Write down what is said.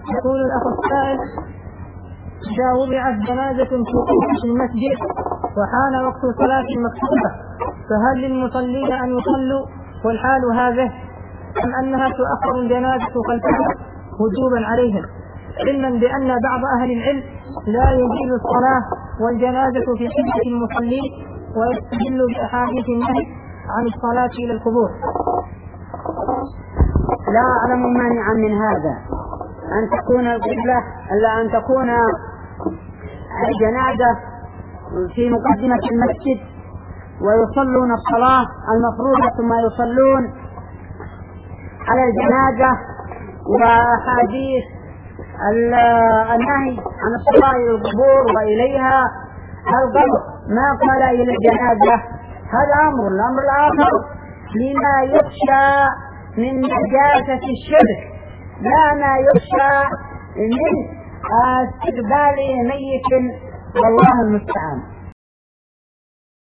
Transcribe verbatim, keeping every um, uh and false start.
يقول الأخ السائل: إذا وضعت جنازة في المسجد وحان وقت صلاة المكتوبة فهل للمصلين أن يصلوا والحال هذه، أم أنها تؤخر الجنازة خلفها وجوبا عليهم، علما بأن بعض أهل العلم لا يجيز الصلاة والجنازة في حجة المصلين ويستدل بأحاديث النهي عن الصلاة إلى القبور؟ لا أعلم مانعا من هذا أن تكون القبلة إلا أن تكون الجنازة في مقدمة المسجد ويصلون الصلاة المفروضة ثم يصلون على الجنازة، وأحاديث النهي عن الصلاة إلى القبور وإليها القبر ما قال إلى الجنازة. هذا أمر. الأمر الآخر لما يخشى من نجاسة الشرك لا ما يخشى من استقبال ميت، والله المستعان.